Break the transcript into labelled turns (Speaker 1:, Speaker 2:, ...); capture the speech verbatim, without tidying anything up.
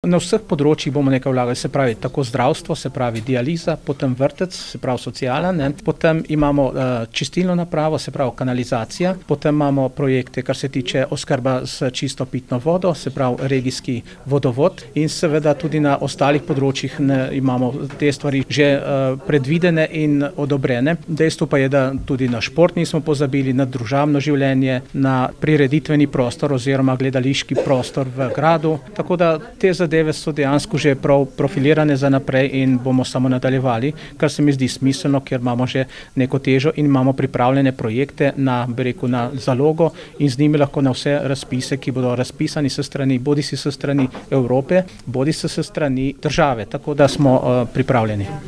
Speaker 1: Na vseh področjih bomo nekaj vlagali, se pravi tako zdravstvo, se pravi dializa, potem vrtec, se pravi sociala, ne, potem imamo uh, čistilno napravo, se pravi kanalizacija, potem imamo projekte, kar se tiče oskrba s čisto pitno vodo, se pravi regijski vodovod in seveda tudi na ostalih področjih ne, imamo te stvari že uh, predvidene in odobrene. Dejstvo pa je, da tudi na šport nismo pozabili, na družabno življenje, na prireditveni prostor oziroma gledališki prostor v gradu, tako da te zadeve Zadeve so dejansko že prav profilirane za naprej in bomo samo nadaljevali, kar se mi zdi smiselno, ker imamo že neko težo in imamo pripravljene projekte na, bi rekel, na zalogo in z njimi lahko na vse razpise, ki bodo razpisani s strani, bodisi s strani Evrope, bodisi s strani države, tako da smo uh, pripravljeni.